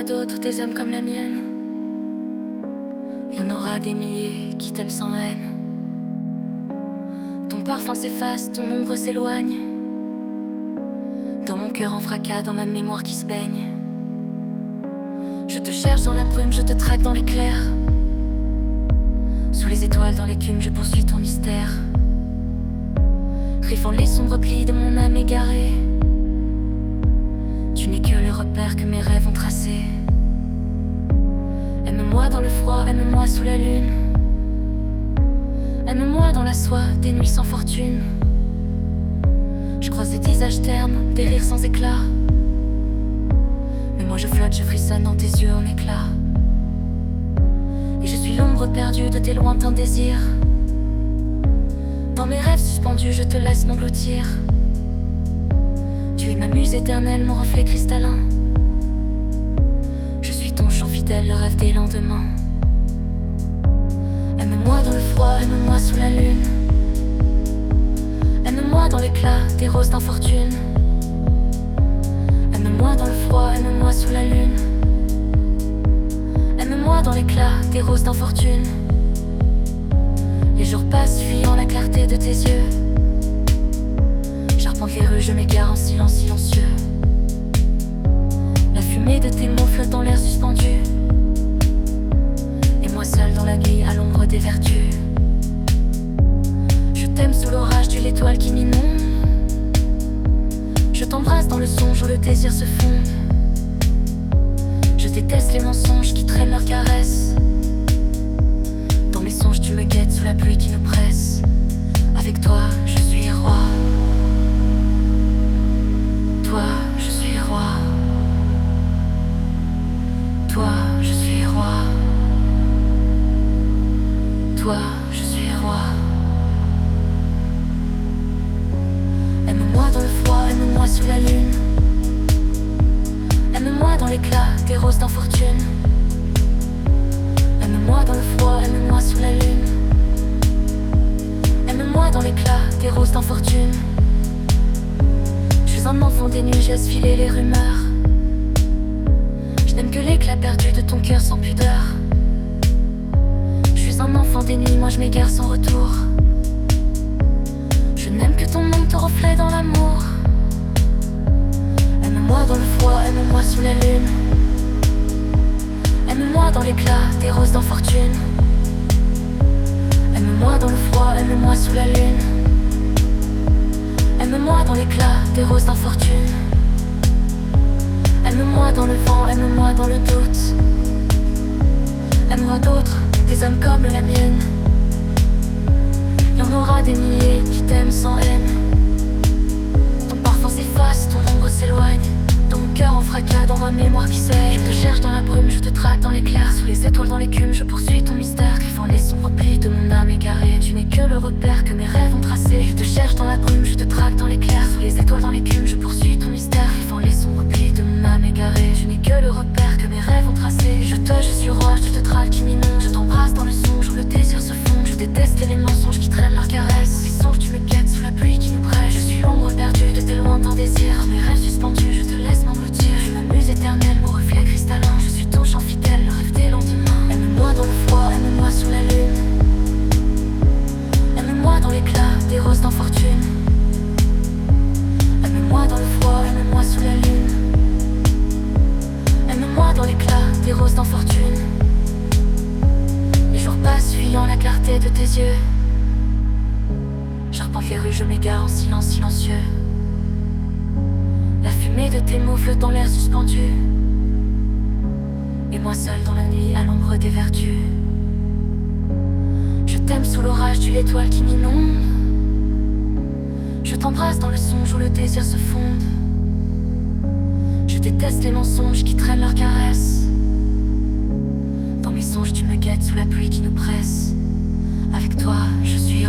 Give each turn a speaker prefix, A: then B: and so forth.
A: d'autres, des âmes comme la mienne. Il y en aura des milliers qui t'aiment sans haine. Ton parfum s'efface, ton ombre s'éloigne. Dans mon cœur en fracas, dans ma mémoire qui se baigne. Je te cherche dans la brume, je te traque dans l'éclair. Sous les étoiles, dans l'écume, je poursuis ton mystère. Griffant les sombres plis de mon âme égarée. Tu n'es que le repère que mes rêves ont tracé. Aime-moi dans le froid, aime-moi sous la lune. Aime-moi dans la soie des nuits sans fortune. Je croise des visages ternes, des rires sans éclat. Mais moi je flotte, je frissonne dans tes yeux en éclats. Et je suis l'ombre perdue de tes lointains désirs. Dans mes rêves suspendus, je te laisse m'engloutir. Tu es ma muse éternelle, mon reflet cristallin. Je suis ton chant fidèle, le rêve des lendemains. Aime-moi dans le froid, aime-moi sous la lune. Aime-moi dans l'éclat des roses d'infortune. Aime-moi dans le froid, aime-moi sous la lune. Aime-moi dans l'éclat des roses d'infortune. Les jours passent fuyant la clarté de tes yeux. J'arpente les rues, je m'égare en silence silencieux. La fumée de tes mots flotte dans l'air suspendu. Et moi seul dans la nuit à l'ombre des vertus. Je t'aime sous l'orage de l'étoile qui m'inonde. Je t'embrasse dans le songe où le désir se fonde. Je déteste les mensonges qui traînent leurs caresses. Dans mes songes tu me guettes sous la pluie qui nous presse. Avec toi je suis roi. Toi je suis roi. Toi je suis roi. Toi je suis roi. Aime-moi dans le froid, aime-moi sous la lune. Aime-moi dans l'éclat des roses d'infortune. Aime-moi dans le froid, aime-moi sous la lune. Aime-moi dans l'éclat des roses d'infortune. Je suis un enfant des nuits, j'ai filer les rumeurs. Je n'aime que l'éclat perdu de ton cœur sans pudeur. Je suis un enfant des nuits, moi je m'égare sans retour. Je n'aime que ton nom, ton reflet dans l'amour. Aime-moi dans le froid, aime-moi sous la lune. Aime-moi dans l'éclat des roses d'infortune. Aime-moi dans le froid, aime-moi sous la lune. Aime-moi dans l'éclat des roses d'infortune. Aime-moi dans le vent, aime-moi dans le doute. Aime-moi d'autres, des âmes comme la mienne. Il y en aura des milliers qui t'aiment sans haine. Ton parfum s'efface, ton ombre s'éloigne. Dans mon cœur en fracas, dans ma mémoire qui saigne. Je te cherche dans la brume, je te traque dans l'éclair. Sous les étoiles, dans l'écume, je poursuis ton mystère. Griffant les sombres plis de mon âme égarée. Tu n'es que le repère que mes rêves ont tracé. Je te cherche dans la brume, je te traque dans l'éclair. Sous les étoiles, dans l'écume, je poursuis ton mystère. Griffant les sombres plis de mon âme égarée. Tu n'es que le repère que mes rêves ont tracé. Je suis roi, je te traque qui m'inonde. Je t'embrasse dans le songe où le désir se fonde. Je déteste les mensonges qui traînent leurs caresses. Les songes tu me guettes sous la pluie qui nous presse. Je suis l'ombre perdue de tes lointains désirs. Mes rêves suspendus, je te laisse m'engloutir. Je suis ma muse éternelle, mon reflet cristallin. Je suis ton chant fidèle, le rêve des lendemains. Aime-moi dans le froid, aime-moi sous la lune. Aime-moi dans l'éclat des roses d'infortune. Aime-moi dans le froid, aime-moi sous la lune. Aime-moi dans l'éclat des roses d'infortune. Les jours passent fuyant la clarté de tes yeux. J'arpente les rues, je m'égare en silence silencieux. La fumée de tes mots flotte dans l'air suspendu. Et moi seul dans la nuit à l'ombre des vertus. Je t'aime sous l'orage de l'étoile qui m'inonde. Je t'embrasse dans le songe où le désir se fonde. Je déteste les mensonges qui traînent leurs caresses. Dans mes songes tu me guettes sous la pluie qui nous presse. Avec toi je suis